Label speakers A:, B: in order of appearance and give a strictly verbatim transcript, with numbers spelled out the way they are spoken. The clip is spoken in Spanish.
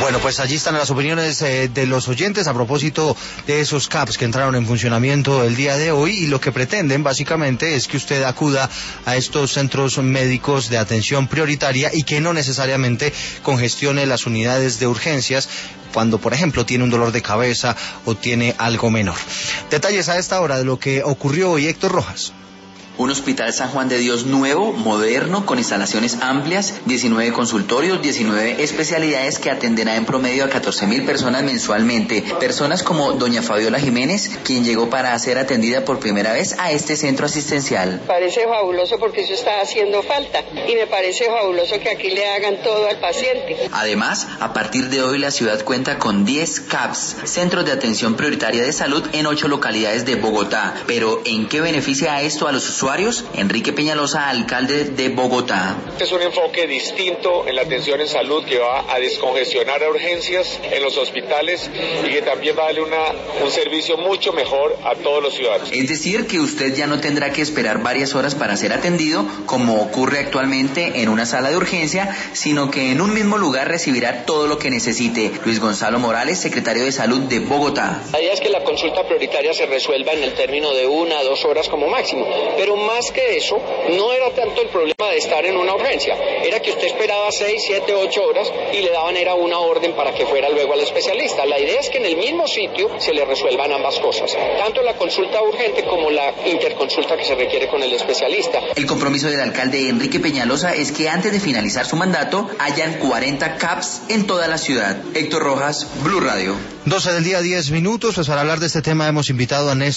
A: Bueno, pues allí están las opiniones eh, de los oyentes a propósito de esos C A Ps que entraron en funcionamiento el día de hoy, y lo que pretenden básicamente es que usted acuda a estos centros médicos de atención prioritaria y que no necesariamente congestione las unidades de urgencias cuando, por ejemplo, tiene un dolor de cabeza o tiene algo menor. Detalles a esta hora de lo que ocurrió hoy, Héctor Rojas.
B: Un hospital San Juan de Dios nuevo, moderno, con instalaciones amplias, diecinueve consultorios, diecinueve especialidades que atenderá en promedio a catorce mil personas mensualmente. Personas como doña Fabiola Jiménez, quien llegó para ser atendida por primera vez a este centro asistencial.
C: Me parece fabuloso porque eso está haciendo falta y me parece fabuloso que aquí le hagan todo al paciente.
B: Además, a partir de hoy la ciudad cuenta con diez C A Ps, Centros de Atención Prioritaria de Salud, en ocho localidades de Bogotá. Pero, ¿en qué beneficia esto a los usuarios? Enrique Peñalosa, alcalde de Bogotá.
D: Es un enfoque distinto en la atención en salud que va a descongestionar a urgencias en los hospitales y que también va a darle una, un servicio mucho mejor a todos los ciudadanos.
B: Es decir, que usted ya no tendrá que esperar varias horas para ser atendido, como ocurre actualmente en una sala de urgencia, sino que en un mismo lugar recibirá todo lo que necesite. Luis Gonzalo Morales, secretario de Salud de Bogotá.
E: La idea es que la consulta prioritaria se resuelva en el término de una, dos horas como máximo, pero más que eso, no era tanto el problema de estar en una urgencia, era que usted esperaba seis, siete, ocho horas y le daban era una orden para que fuera luego al especialista. La idea es que en el mismo sitio se le resuelvan ambas cosas, tanto la consulta urgente como la interconsulta que se requiere con el especialista.
B: El compromiso del alcalde Enrique Peñalosa es que antes de finalizar su mandato hayan cuarenta C A Ps en toda la ciudad. Héctor Rojas, Blue Radio.
A: doce del día, diez minutos, pues para hablar de este tema hemos invitado a Néstor